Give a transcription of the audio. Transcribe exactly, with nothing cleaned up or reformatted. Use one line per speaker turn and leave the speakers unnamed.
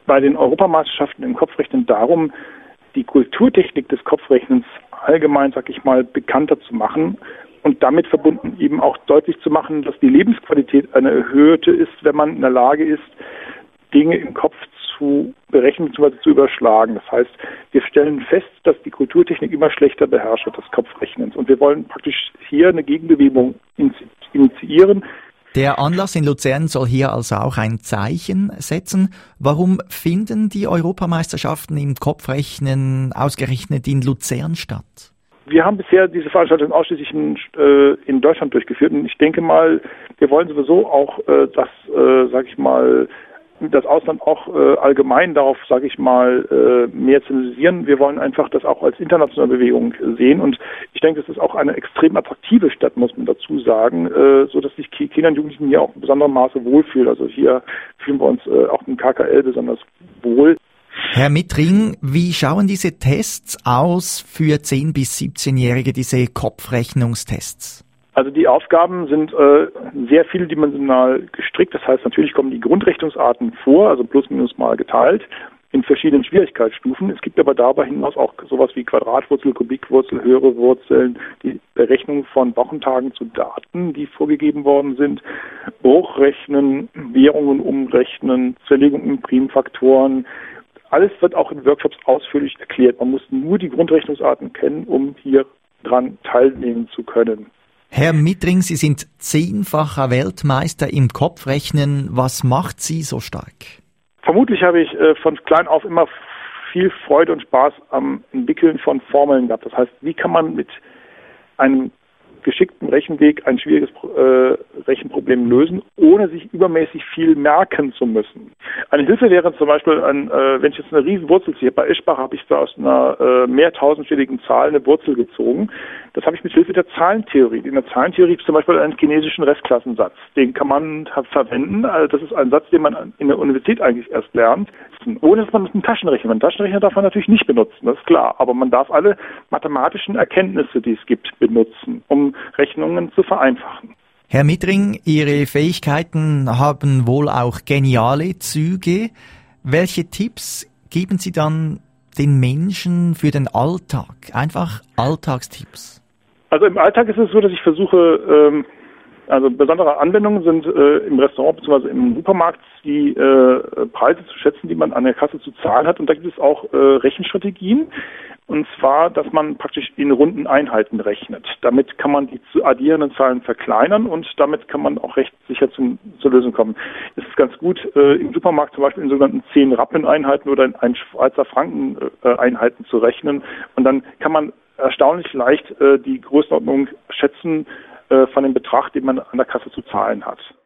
bei den Europameisterschaften im Kopfrechnen darum, die Kulturtechnik des Kopfrechnens allgemein, sag ich mal, bekannter zu machen und damit verbunden eben auch deutlich zu machen, dass die Lebensqualität eine erhöhte ist, wenn man in der Lage ist, Dinge im Kopf zu berechnen bzw. zu überschlagen. Das heißt, wir stellen fest, dass die Kulturtechnik immer schlechter beherrscht wird, das Kopfrechnens. Und wir wollen praktisch hier eine Gegenbewegung initiieren.
Der Anlass in Luzern soll hier also auch ein Zeichen setzen. Warum finden die Europameisterschaften im Kopfrechnen ausgerechnet in Luzern statt?
Wir haben bisher diese Veranstaltung ausschließlich in, äh, in Deutschland durchgeführt. Und ich denke mal, wir wollen sowieso auch, äh, dass, äh, sag ich mal, das Ausland auch äh, allgemein darauf, sage ich mal, äh, mehr zensieren. Wir wollen einfach das auch als internationale Bewegung sehen und ich denke, es ist auch eine extrem attraktive Stadt, muss man dazu sagen, äh, so dass sich Kinder und Jugendlichen hier auch in besonderem Maße wohlfühlen. Also hier fühlen wir uns äh, auch im K K L besonders wohl.
Herr Mittring, wie schauen diese Tests aus für zehn- bis siebzehnjährige, diese Kopfrechnungstests?
Also die Aufgaben sind äh, sehr vieldimensional gestrickt. Das heißt, natürlich kommen die Grundrechnungsarten vor, also plus minus mal geteilt, in verschiedenen Schwierigkeitsstufen. Es gibt aber darüber hinaus auch sowas wie Quadratwurzel, Kubikwurzel, höhere Wurzeln, die Berechnung von Wochentagen zu Daten, die vorgegeben worden sind, Bruchrechnen, Währungen umrechnen, Zerlegung in Primfaktoren. Alles wird auch in Workshops ausführlich erklärt. Man muss nur die Grundrechnungsarten kennen, um hier dran teilnehmen zu können.
Herr Mittring, Sie sind zehnfacher Weltmeister im Kopfrechnen. Was macht Sie so stark?
Vermutlich habe ich äh, von klein auf immer viel Freude und Spaß am Entwickeln von Formeln gehabt. Das heißt, wie kann man mit einem geschickten Rechenweg ein schwieriges äh, Rechenproblem lösen, ohne sich übermäßig viel merken zu müssen. Eine Hilfe wäre zum Beispiel, ein, äh, wenn ich jetzt eine riesen Wurzel ziehe, bei Eschbach habe ich da aus einer äh, mehrtausendstelligen Zahl eine Wurzel gezogen. Das habe ich mit Hilfe der Zahlentheorie. In der Zahlentheorie gibt es zum Beispiel einen chinesischen Restklassensatz. Den kann man verwenden. Also das ist ein Satz, den man in der Universität eigentlich erst lernt, ohne dass man mit einem Taschenrechner. Einen Taschenrechner darf man natürlich nicht benutzen, das ist klar. Aber man darf alle mathematischen Erkenntnisse, die es gibt, benutzen, um Rechnungen zu vereinfachen.
Herr Mittring, Ihre Fähigkeiten haben wohl auch geniale Züge. Welche Tipps geben Sie dann den Menschen für den Alltag? Einfach Alltagstipps.
Also im Alltag ist es so, dass ich versuche, ähm, also besondere Anwendungen sind äh, im Restaurant bzw. im Supermarkt die äh, Preise zu schätzen, die man an der Kasse zu zahlen hat. Und da gibt es auch äh, Rechenstrategien. Und zwar, dass man praktisch in runden Einheiten rechnet. Damit kann man die zu addierenden Zahlen verkleinern und damit kann man auch recht sicher zum, zur Lösung kommen. Es ist ganz gut, äh, im Supermarkt zum Beispiel in sogenannten zehn Rappen-Einheiten oder in ein Schweizer Franken-Einheiten zu rechnen. Und dann kann man erstaunlich leicht äh, die Größenordnung schätzen äh, von dem Betrag, den man an der Kasse zu zahlen hat.